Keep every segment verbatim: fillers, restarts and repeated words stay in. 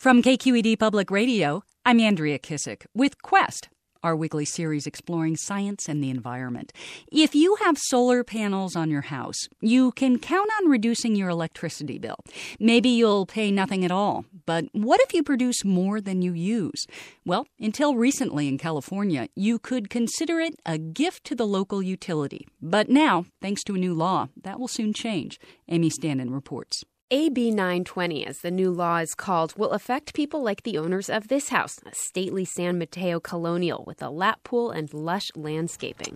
From K Q E D Public Radio, I'm Andrea Kissick with Quest, our weekly series exploring science and the environment. If you have solar panels on your house, you can count on reducing your electricity bill. Maybe you'll pay nothing at all. But what if you produce more than you use? Well, until recently in California, you could consider it a gift to the local utility. But now, thanks to a new law, that will soon change. Amy Standen reports. A B nine twenty, as the new law is called, will affect people like the owners of this house, a stately San Mateo colonial with a lap pool and lush landscaping.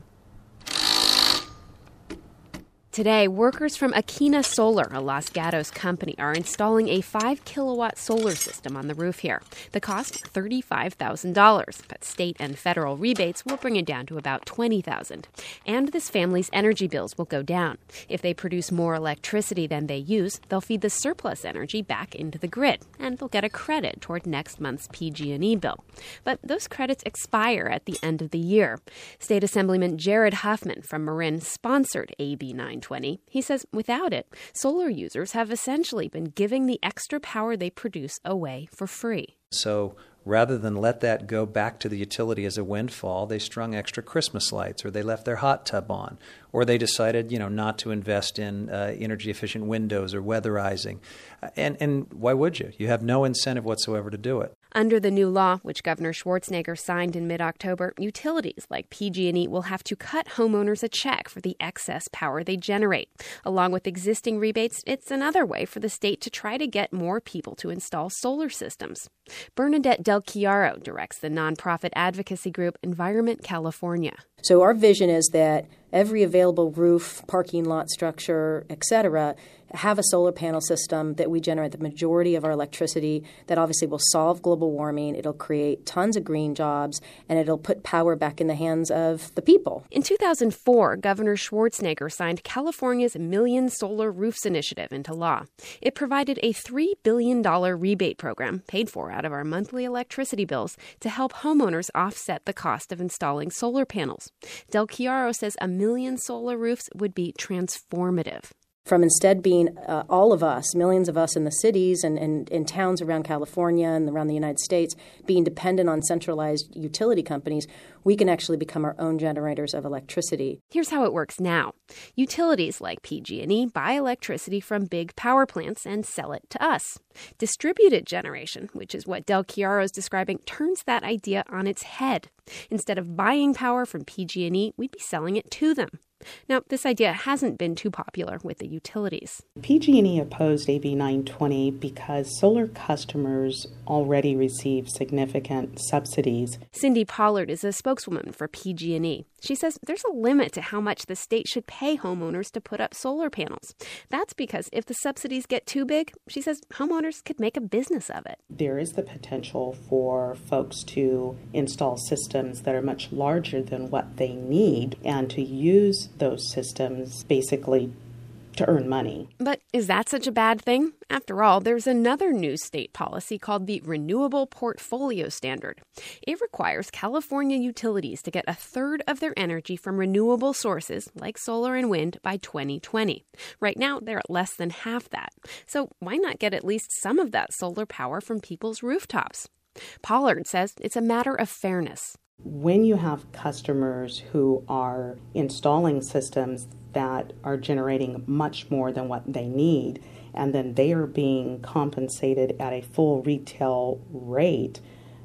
Today, workers from Akina Solar, a Los Gatos company, are installing a five kilowatt solar system on the roof here. The cost, thirty-five thousand dollars, but state and federal rebates will bring it down to about twenty thousand dollars. And this family's energy bills will go down. If they produce more electricity than they use, they'll feed the surplus energy back into the grid, and they'll get a credit toward next month's P G and E bill. But those credits expire at the end of the year. State Assemblyman Jared Huffman from Marin sponsored A B nine twenty. He says without it, solar users have essentially been giving the extra power they produce away for free. So rather than let that go back to the utility as a windfall, they strung extra Christmas lights, or they left their hot tub on, or they decided, you know, not to invest in uh, energy-efficient windows or weatherizing. Uh, and, and why would you? You have no incentive whatsoever to do it. Under the new law, which Governor Schwarzenegger signed in mid-October, utilities like P G and E will have to cut homeowners a check for the excess power they generate. Along with existing rebates, it's another way for the state to try to get more people to install solar systems. Bernadette Del Chiaro directs the nonprofit advocacy group Environment California. So our vision is that every available roof, parking lot structure, et cetera, have a solar panel system that we generate the majority of our electricity. That obviously will solve global warming. It'll create tons of green jobs, and it'll put power back in the hands of the people. In two thousand four, Governor Schwarzenegger signed California's Million Solar Roofs Initiative into law. It provided a three billion dollars rebate program, paid for out of our monthly electricity bills, to help homeowners offset the cost of installing solar panels. Del Chiaro says a million solar roofs would be transformative. From instead being uh, all of us, millions of us in the cities and, and in towns around California and around the United States, being dependent on centralized utility companies, we can actually become our own generators of electricity. Here's how it works now. Utilities like P G and E buy electricity from big power plants and sell it to us. Distributed generation, which is what Del Chiaro is describing, turns that idea on its head. Instead of buying power from P G and E, we'd be selling it to them. Now, this idea hasn't been too popular with the utilities. P G and E opposed A B nine twenty because solar customers already receive significant subsidies. Cindy Pollard is a spokeswoman for P G and E. She says there's a limit to how much the state should pay homeowners to put up solar panels. That's because if the subsidies get too big, she says homeowners could make a business of it. There is the potential for folks to install systems that are much larger than what they need and to use those systems basically to earn money. But is that such a bad thing? After all, there's another new state policy called the Renewable Portfolio Standard. It requires California utilities to get a third of their energy from renewable sources like solar and wind by twenty twenty. Right now, they're at less than half that. So why not get at least some of that solar power from people's rooftops? Pollard says it's a matter of fairness. When you have customers who are installing systems that are generating much more than what they need, and then they are being compensated at a full retail rate,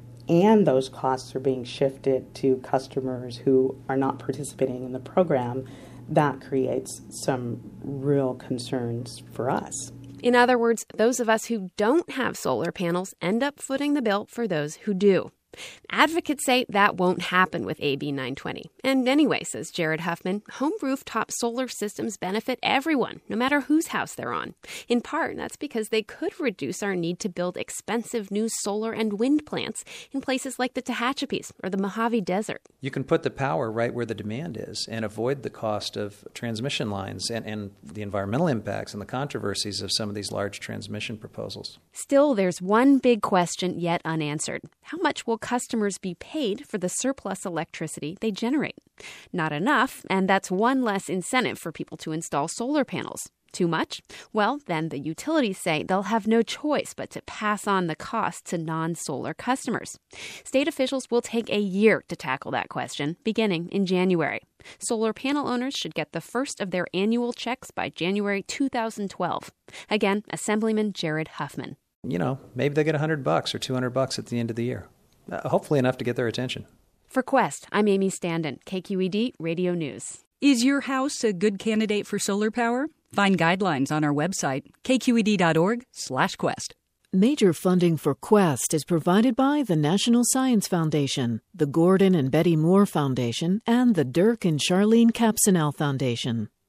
and those costs are being shifted to customers who are not participating in the program, that creates some real concerns for us. In other words, those of us who don't have solar panels end up footing the bill for those who do. Advocates say that won't happen with A B nine twenty. And anyway, says Jared Huffman, home rooftop solar systems benefit everyone, no matter whose house they're on. In part, that's because they could reduce our need to build expensive new solar and wind plants in places like the Tehachapis or the Mojave Desert. You can put the power right where the demand is and avoid the cost of transmission lines and, and the environmental impacts and the controversies of some of these large transmission proposals. Still, there's one big question yet unanswered. How much will customers be paid for the surplus electricity they generate? Not enough, and that's one less incentive for people to install solar panels. Too much? Well, then the utilities say they'll have no choice but to pass on the cost to non-solar customers. State officials will take a year to tackle that question, beginning in January. Solar panel owners should get the first of their annual checks by January two thousand twelve. Again, Assemblyman Jared Huffman. You know, maybe they get one hundred bucks or two hundred bucks at the end of the year. Uh, hopefully enough to get their attention. For Quest, I'm Amy Standen, K Q E D Radio News. Is your house a good candidate for solar power? Find guidelines on our website, k q e d dot org slash quest. Major funding for Quest is provided by the National Science Foundation, the Gordon and Betty Moore Foundation, and the Dirk and Charlene Capsonell Foundation.